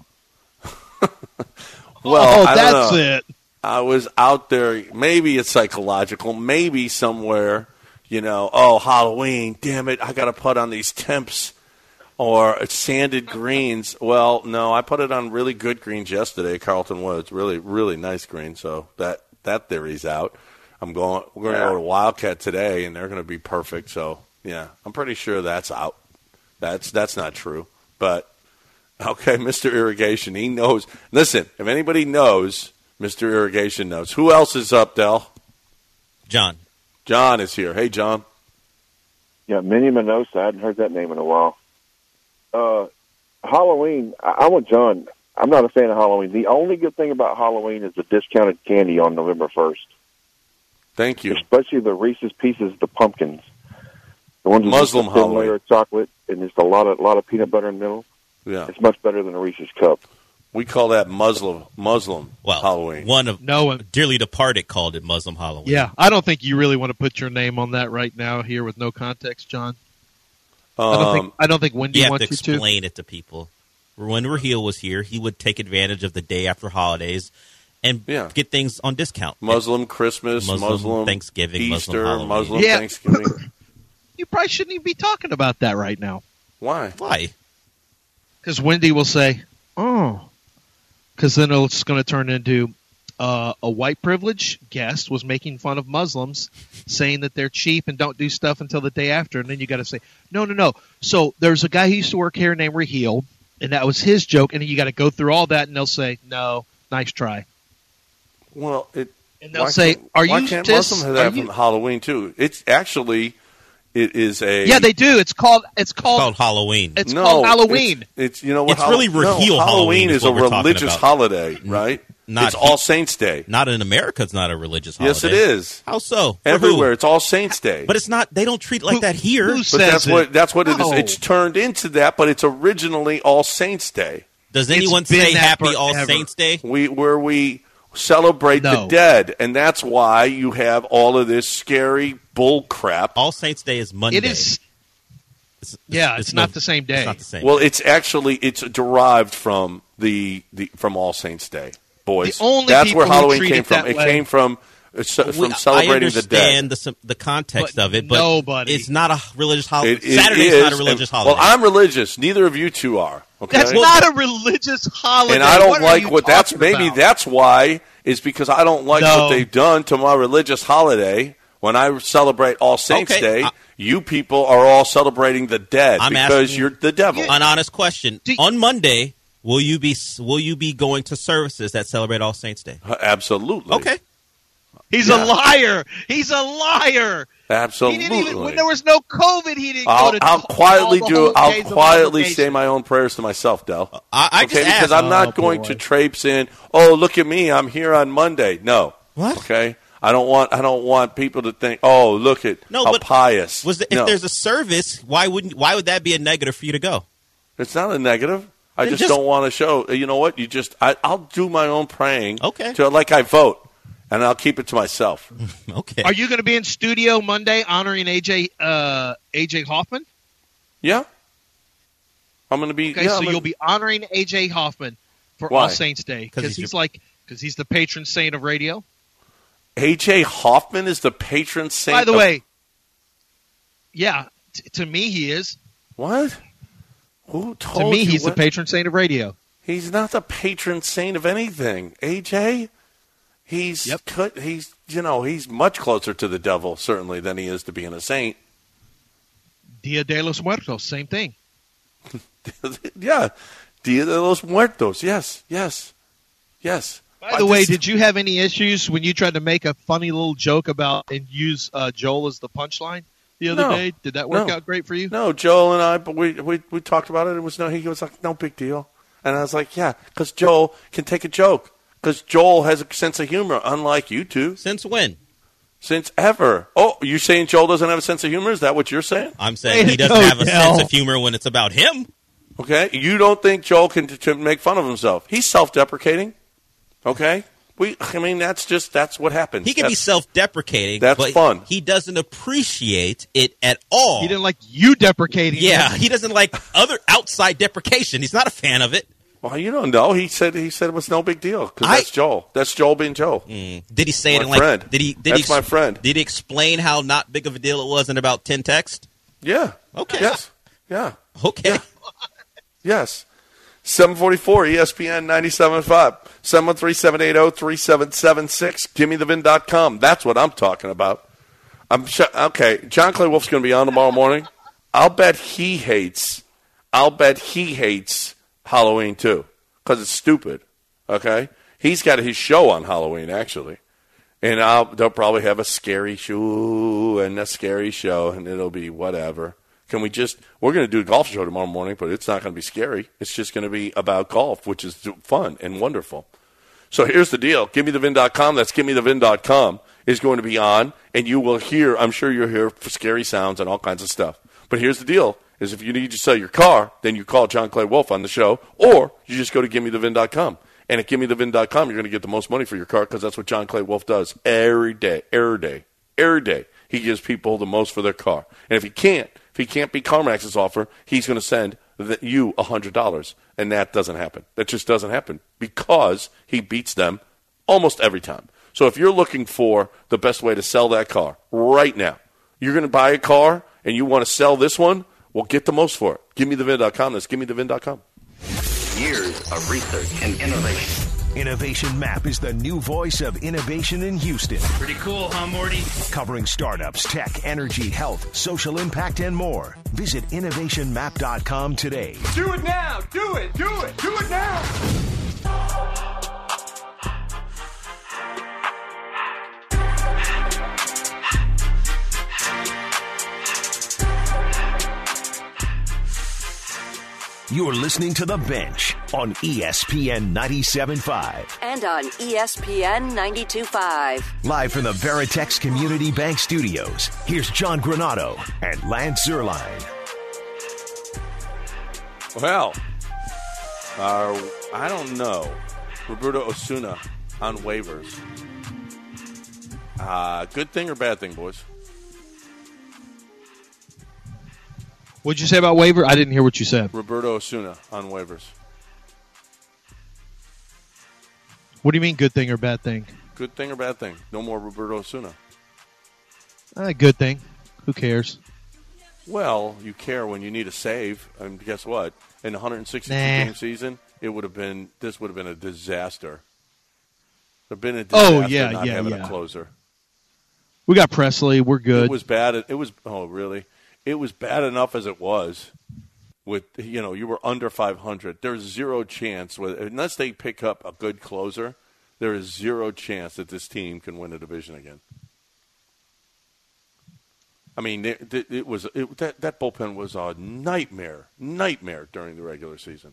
Well, that's it. I was out there. Maybe it's psychological. Maybe somewhere, Halloween, damn it, I got to put on these temps or sanded greens. Well, no, I put it on really good greens yesterday, Carlton Woods. Really, really nice green. So that theory's out. We're going to go to Wildcat today, and they're going to be perfect. So, yeah, I'm pretty sure that's out. That's not true. But, okay, Mr. Irrigation, he knows. Listen, if anybody knows, Mr. Irrigation knows. Who else is up, Del? John. John is here. Hey, John. Yeah, Minnie Minosa. I hadn't heard that name in a while. Halloween, I'm with John. I'm not a fan of Halloween. The only good thing about Halloween is the discounted candy on November 1st. Thank you. Especially the Reese's Pieces, the pumpkins. The ones with Muslim a thin Halloween. layer of chocolate and just a lot of peanut butter in the middle. Yeah. It's much better than a Reese's cup. We call that Muslim Halloween. One of dearly departed called it Muslim Halloween. Yeah, I don't think you really want to put your name on that right now here with no context, John. I don't think Wendy wants you to explain it to people. When Raheel was here, he would take advantage of the day after holidays and get things on discount. Muslim Christmas, Muslim Thanksgiving, Easter, Muslim Thanksgiving. You probably shouldn't even be talking about that right now. Why? Because Wendy will say, because then it's going to turn into a white privilege guest was making fun of Muslims, saying that they're cheap and don't do stuff until the day after. And then you got to say, no. So there's a guy who used to work here named Raheel, and that was his joke. And then you got to go through all that, and they'll say, no, nice try. Well, and they'll say, "Are you?" Why can't Muslims have Halloween too? It's actually, it is a. Yeah, they do. It's called Halloween. It's called Halloween. It's you know what? It's really Raheel Halloween is a religious holiday, right? It's All Saints Day. Not in America. It's not a religious holiday. Yes, it is. How so? Everywhere, it's All Saints Day. But it's not. They don't treat it like that here. But that's what it is. It's turned into that, but it's originally All Saints Day. Does anyone say Happy All Saints Day? Where we celebrate the dead, and that's why you have all of this scary bull crap. All Saints Day is Monday. It is. It's not the same day. It's not the same. Well, it's derived from from All Saints Day, boys. That's where Halloween came from. It came from celebrating the dead. I understand the context of it, but it's not a religious holiday. Saturday is not a religious holiday. Well, I'm religious. Neither of you two are. Okay? That's not a religious holiday. And I don't like what that's. Maybe that's why. Is because I don't like what they've done to my religious holiday. When I celebrate All Saints Day, you people are all celebrating the dead because you're the devil. An honest question. On Monday, will you be going to services that celebrate All Saints Day? Absolutely. Okay. He's a liar. He's a liar. Absolutely. When there was no COVID, he didn't go to. I'll quietly say my own prayers to myself, Del. Because I'm not going to traipse in. Oh, look at me! I'm here on Monday. No. What? Okay. I don't want people to think. Oh, look at how pious. If there's a service, why would that be a negative for you to go? It's not a negative. I just don't want to show. You know what? I'll do my own praying. Okay. Like I vote. And I'll keep it to myself. Okay. Are you going to be in studio Monday honoring AJ Hoffman? Yeah. I'm going to be. Okay, so you'll be honoring AJ Hoffman for All Saints Day because he's the patron saint of radio. AJ Hoffman is the patron saint. By the way, yeah, to me he is. What? Who told you? To me, he's the patron saint of radio. He's not the patron saint of anything. AJ. He's much closer to the devil, certainly, than he is to being a saint. Dia de los Muertos, same thing. Yeah, Dia de los Muertos, yes. By the way, did you have any issues when you tried to make a funny little joke about and use Joel as the punchline the other day? Did that work out great for you? No, Joel and I, but we talked about it. He was like, no big deal. And I was like, yeah, because Joel can take a joke. Because Joel has a sense of humor, unlike you two. Since when? Since ever. Oh, you saying Joel doesn't have a sense of humor? Is that what you're saying? I'm saying he doesn't have a sense of humor when it's about him. Okay. You don't think Joel can make fun of himself. He's self-deprecating. Okay. That's what happens. He can be self-deprecating. That's fun. He doesn't appreciate it at all. He didn't like you deprecating. Yeah. He doesn't like other outside deprecation. He's not a fan of it. Well, you don't know. He said it was no big deal because that's Joel. That's Joel being Joel. Did he say it my friend? That's my friend. Did he explain how not big of a deal it was in about 10 texts? Yeah. Okay. Yes. Yeah. Okay. Yeah. Yes. 744 ESPN 97.5 713-780-3776 GimmeTheVin.com. That's what I'm talking about. Okay. John Clay Wolf's going to be on tomorrow morning. I'll bet he hates Halloween too, because it's stupid. Okay, he's got his show on Halloween actually, and they'll probably have a scary show and a scary show, and it'll be whatever. We're going to do a golf show tomorrow morning, but it's not going to be scary. It's just going to be about golf, which is fun and wonderful. So here's the deal: GimmeTheVin.com. That's GimmeTheVin.com is going to be on, and you will hear. I'm sure you'll hear scary sounds and all kinds of stuff. But here's the deal. Is if you need to sell your car, then you call John Clay Wolf on the show, or you just go to GimmeTheVin.com. And at GimmeTheVin.com, you're going to get the most money for your car because that's what John Clay Wolf does every day. He gives people the most for their car. And if he can't beat CarMax's offer, he's going to send you $100. And that doesn't happen. That just doesn't happen because he beats them almost every time. So if you're looking for the best way to sell that car right now, you're going to buy a car and you want to sell this one, well, get the most for it. GimmeTheVin.com. That's GimmeTheVin.com. Years of research and innovation. Innovation Map is the new voice of innovation in Houston. Pretty cool, huh, Morty? Covering startups, tech, energy, health, social impact, and more. Visit innovationmap.com today. Do it now! Do it! Do it! Do it now! You're listening to The Bench on ESPN 97.5. And on ESPN 92.5. Live from the Veritex Community Bank Studios, here's John Granado and Lance Zierlein. Well, I don't know. Roberto Osuna on waivers. Good thing or bad thing, boys? What'd you say about waiver? I didn't hear what you said. Roberto Osuna on waivers. What do you mean good thing or bad thing? Good thing or bad thing? No more Roberto Osuna. Good thing. Who cares? Well, you care when you need a save. And guess what? In the 162-game season, this would have been a disaster. It would have been a disaster not having a closer. We got Presley. We're good. It was bad. Oh, really? It was bad enough as it was. With you were under 500. There's zero chance unless they pick up a good closer. There is zero chance that this team can win a division again. I mean, that bullpen was a nightmare during the regular season.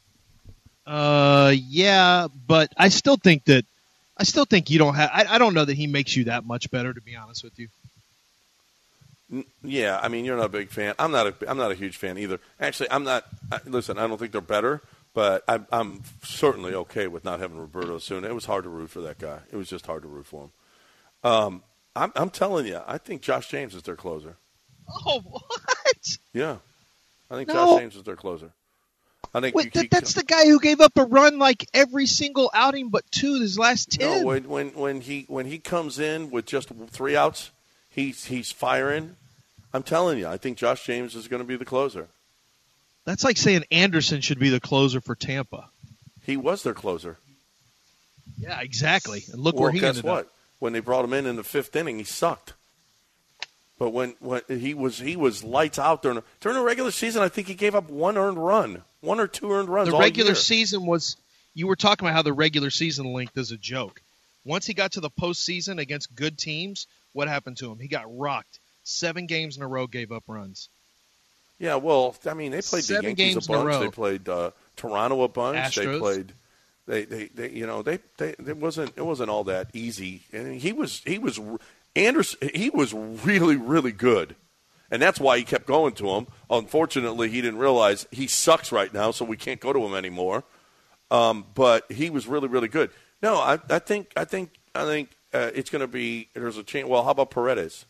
Yeah, but I still think you don't have. I don't know that he makes you that much better, to be honest with you. Yeah, I mean, you're not a big fan. I'm not a huge fan either. Actually, I'm not. Listen, I don't think they're better, but I'm certainly okay with not having Roberto Osuna. It was hard to root for that guy. It was just hard to root for him. I'm telling you, I think Josh James is their closer. Oh, what? Yeah, I think Josh James is their closer. I think that's the guy who gave up a run like every single outing but 2 his last 10. No, when he comes in with just 3 outs, he's firing. I'm telling you, I think Josh James is going to be the closer. That's like saying Anderson should be the closer for Tampa. He was their closer. Yeah, exactly. And look where he ended up. When they brought him in the 5th inning, he sucked. But when he was lights out during the regular season, I think he gave up 1 earned run, 1 or 2 earned runs. The regular season was. You were talking about how the regular season length is a joke. Once he got to the postseason against good teams, what happened to him? He got rocked. 7 games in a row, gave up runs. Yeah, well, I mean, they played the Yankees a bunch. They played Toronto a bunch. Astros. They played. It wasn't all that easy. And he was Anderson. He was really, really good, and that's why he kept going to him. Unfortunately, he didn't realize he sucks right now, so we can't go to him anymore. But he was really, really good. No, I think it's going to be. There's a chance. Well, how about Paredes?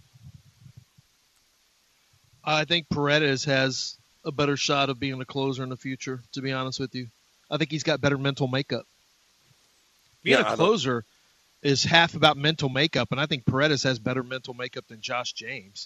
I think Paredes has a better shot of being a closer in the future, to be honest with you. I think he's got better mental makeup. Being a closer is half about mental makeup, and I think Paredes has better mental makeup than Josh James.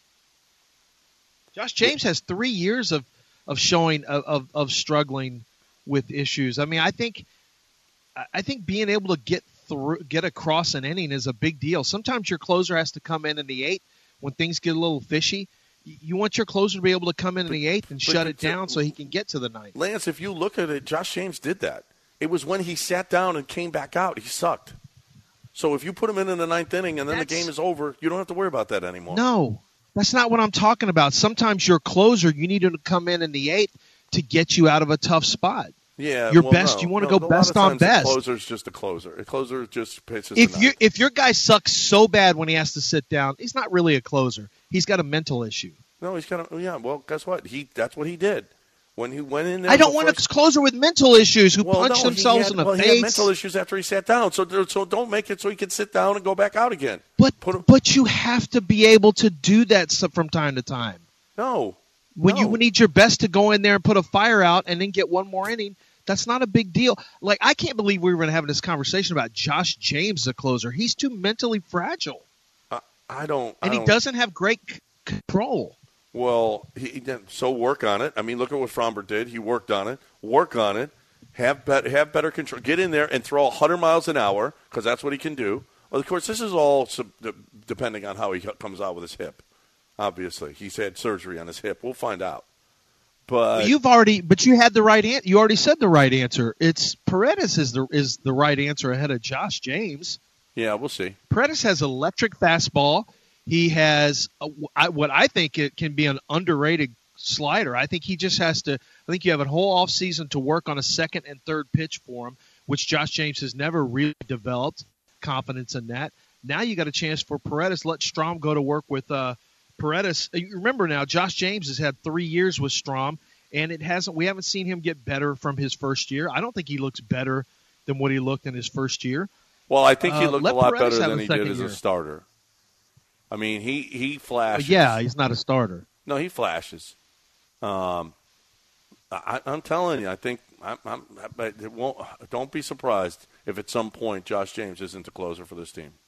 Josh James has 3 years of showing of struggling with issues. I mean, I think being able to get across an inning is a big deal. Sometimes your closer has to come in the 8th when things get a little fishy. You want your closer to be able to come in the 8th and shut it down so he can get to the 9th. Lance, if you look at it, Josh James did that. It was when he sat down and came back out, he sucked. So if you put him in the 9th inning and then the game is over, you don't have to worry about that anymore. No, that's not what I'm talking about. Sometimes your closer, you need him to come in the 8th to get you out of a tough spot. Yeah, you want to go best on best. A closer's just a closer. A closer just pitches. If your guy sucks so bad when he has to sit down, he's not really a closer. He's got a mental issue. No, he's got a. Yeah, well, guess what? That's what he did when he went in there. I don't want a closer with mental issues who punch themselves in the face. He had mental issues after he sat down. So don't make it so he can sit down and go back out again. But you have to be able to do that from time to time. No. When you need your best to go in there and put a fire out and then get one more inning, that's not a big deal. Like, I can't believe we were going to have this conversation about Josh James, the closer. He's too mentally fragile. He doesn't have great control. Well, so work on it. I mean, look at what Fromber did. He worked on it. Work on it. Have better control. Get in there and throw 100 miles an hour because that's what he can do. Well, of course, this is all depending on how he comes out with his hip. Obviously, he's had surgery on his hip. We'll find out. But you had the right answer. You already said the right answer. It's Paredes is the right answer ahead of Josh James. Yeah, we'll see. Paredes has electric fastball. He has what I think it can be an underrated slider. I think he just has to. I think you have a whole offseason to work on a second and third pitch for him, which Josh James has never really developed confidence in that. Now you got a chance for Paredes. Let Strom go to work with Paredes. You remember now, Josh James has had 3 years with Strom, and we haven't seen him get better from his first year. I don't think he looks better than what he looked in his first year. Well, I think he looked a lot better than he did as a starter. I mean, he flashes. Yeah, he's not a starter. No, he flashes. I'm telling you, I think don't be surprised if at some point Josh James isn't the closer for this team.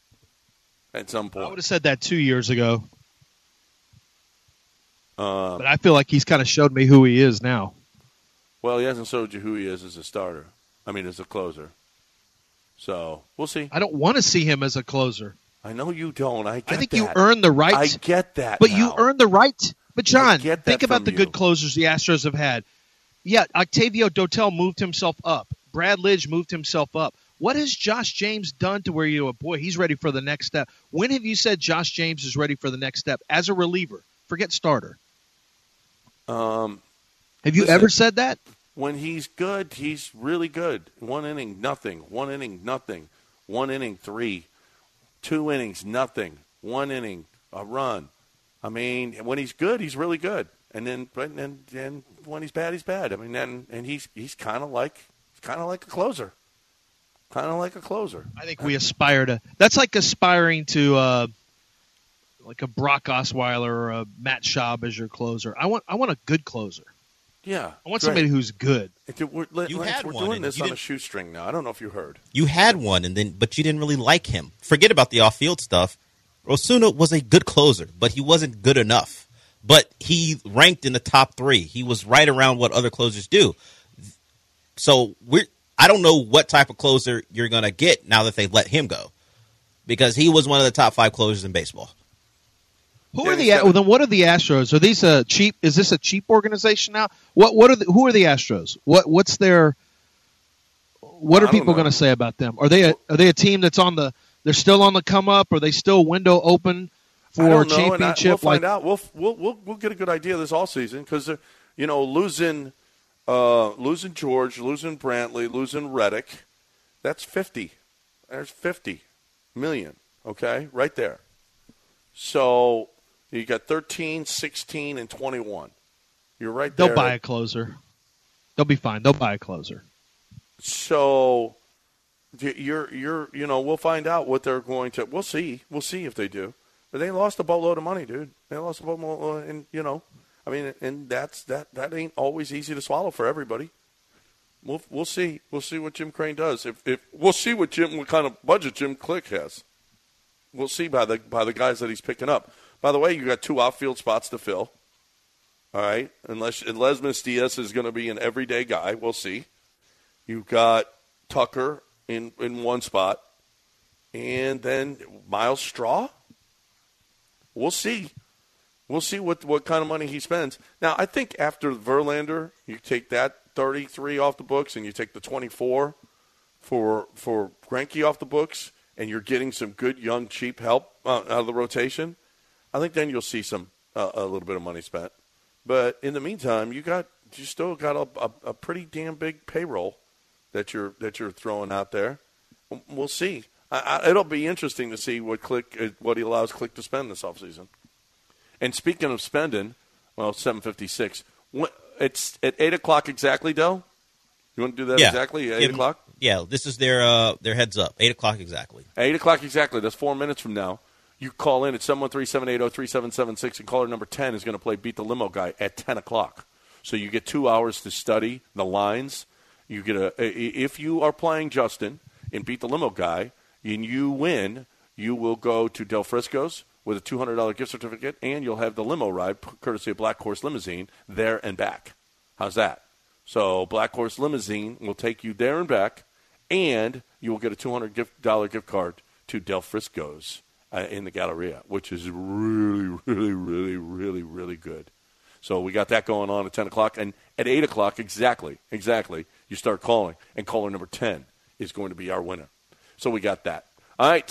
At some point. I would have said that 2 years ago. But I feel like he's kind of showed me who he is now. Well, he hasn't showed you who he is as a starter. I mean, as a closer. So, we'll see. I don't want to see him as a closer. I know you don't. I think you earn the right. I get that. But you earn the right. But, John, think about the good closers the Astros have had. Yeah, Octavio Dotel moved himself up. Brad Lidge moved himself up. What has Josh James done to where you go, boy, he's ready for the next step? When have you said Josh James is ready for the next step as a reliever? Forget starter. Have you ever said that? When he's good, he's really good. 1 inning, nothing. 1 inning, nothing. 1 inning, 3. 2 innings, nothing. 1 inning, a run. I mean, when he's good, he's really good. And then when he's bad, he's bad. I mean, and he's kind of like a closer. Kind of like a closer. I think we aspire to. That's like aspiring to like a Brock Osweiler or a Matt Schaub as your closer. I want a good closer. Yeah, I want somebody who's good. We're doing this on a shoestring now. I don't know if you heard. You had one, but you didn't really like him. Forget about the off-field stuff. Osuna was a good closer, but he wasn't good enough. But he ranked in the top 3. He was right around what other closers do. So I don't know what type of closer you're going to get now that they let him go, because he was one of the top 5 closers in baseball. Then what are the Astros? Are these cheap? Is this a cheap organization now? Who are the Astros? What's their? What are people going to say about them? Are they a team that's they're still on the come up? Are they still window open for championship? We'll find out. We'll get a good idea this all season, because losing George, losing Brantley, losing Reddick, that's 50. There's 50 million. Okay, right there. So you got 13, 16, and 21. You're right there. They'll buy a closer. They'll be fine. They'll buy a closer. So we'll find out what they're going to. We'll see if they do. But they lost a boatload of money, dude. They lost a boatload, and I mean, and that ain't always easy to swallow for everybody. We'll see. We'll see what Jim Crane does. If we'll see what kind of budget Jim Click has. We'll see by the guys that he's picking up. By the way, you got 2 outfield spots to fill. All right, unless Diaz is going to be an everyday guy, we'll see. You've got Tucker in one spot, and then Miles Straw. We'll see. We'll see what kind of money he spends. Now, I think after Verlander, you take that 33 off the books, and you take the 24 for Greinke off the books, and you're getting some good, young, cheap help out of the rotation, I think then you'll see a little bit of money spent. But in the meantime, you still got a pretty damn big payroll that you're throwing out there. We'll see. It'll be interesting to see what he allows Click to spend this offseason. And speaking of spending, 7:56. It's at 8 o'clock exactly, Del? You want to do that exactly at 8 o'clock? Yeah, this is their heads up. 8 o'clock exactly. 8 o'clock exactly. That's 4 minutes from now. You call in at 713-780-3776, and caller number 10 is going to play Beat the Limo Guy at 10 o'clock. So you get 2 hours to study the lines. You get if you are playing Justin in Beat the Limo Guy and you win, you will go to Del Frisco's with a $200 gift certificate, and you'll have the limo ride, courtesy of Black Horse Limousine, there and back. How's that? So Black Horse Limousine will take you there and back, and you will get a $200 gift card to Del Frisco's in the Galleria, which is really, really, really, really, really good. So we got that going on at 10 o'clock. And at 8 o'clock, exactly, you start calling, and caller number 10 is going to be our winner. So we got that. All right,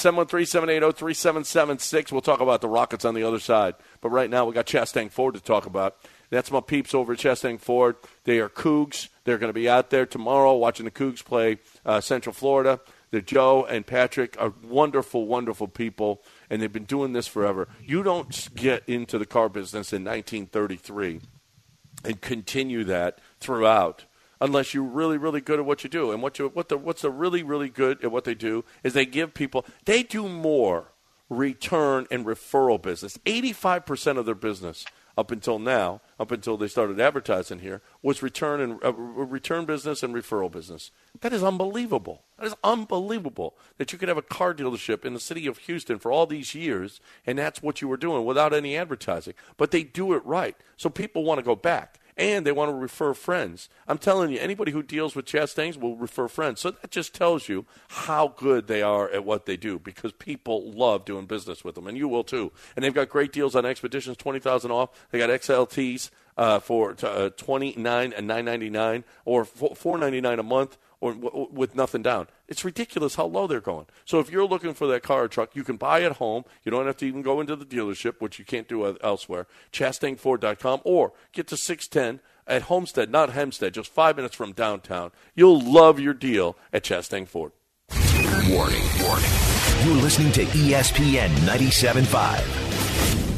713-780-3776. We'll talk about the Rockets on the other side. But right now we got Chastang Ford to talk about. That's my peeps over at Chastang Ford. They are Cougs. They're going to be out there tomorrow watching the Cougs play Central Florida. Joe and Patrick are wonderful, wonderful people, and they've been doing this forever. You don't get into the car business in 1933 and continue that throughout unless you're really, really good at what you do. And what's the really, really good at what they do is they give people – they do more return and referral business. 85% of their business up until now, up until they started advertising here, was return business and referral business. That is unbelievable. That is unbelievable that you could have a car dealership in the city of Houston for all these years, and that's what you were doing without any advertising. But they do it right. So people want to go back, and they want to refer friends. I'm telling you, anybody who deals with Chastangs will refer friends. So that just tells you how good they are at what they do, because people love doing business with them, and you will too. And they've got great deals on Expeditions, $20,000 off. They got XLTs. for $29,999 or $499 a month, or with nothing down. It's ridiculous how low they're going. So if you're looking for that car or truck, you can buy at home. You don't have to even go into the dealership, which you can't do elsewhere. ChastangFord.com, or get to 610 at Homestead, not Hempstead, just 5 minutes from downtown. You'll love your deal at Chastang Ford. Warning. You're listening to ESPN 97.5.